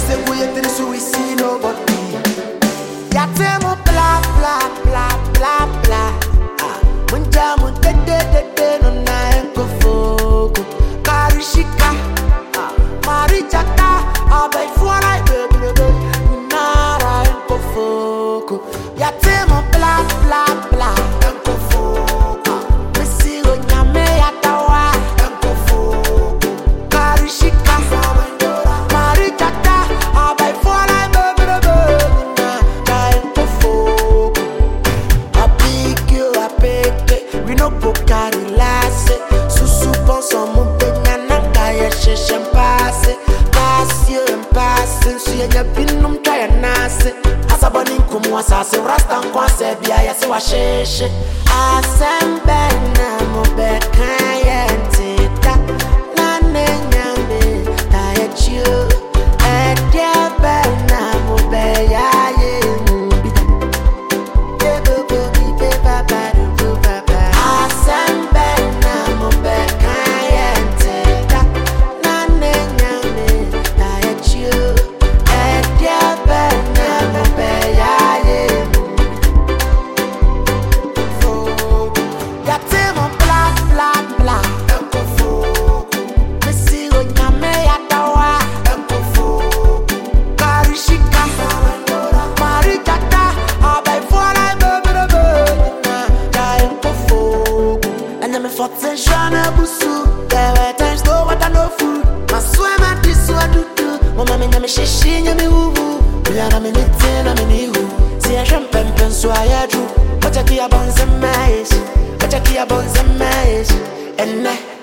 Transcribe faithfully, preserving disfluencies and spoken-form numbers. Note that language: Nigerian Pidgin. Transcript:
say we ain't so we see nobody. Ya temo bla bla bla bla bla. Ah, munja munte de de de no na enko fogo. Karishika, ah, marichata, abai fuara baby baby. Nara enko fogo. Ya temo bla bla bla enko fogo. Mesigo nyame ya tawa enko fogo. Karishika, marichata, abai fuara baby baby. We no go carry lasse. Susu pense en mon pena nanga ya sheshem passe. Passe en passe. Suye nya binum try nase. Asaboni nkumu asase rasta nkwa se bia ya se wa sheshe. Asembe na mo be kan yente ta. Na ne nyambe ta ya chiu. E dia be na mo be ya ye mbi. Be be be be ba ba do ba ba. Fortin shana busu, there were times no water no food. My swim and this one do do. Mama me na me shishi nya me wuwu. Me ana me nitin na me nihu. Si a shem pem pem so a drew. Wacha ki a bonze mais, wacha ki a bonze mais. Enne.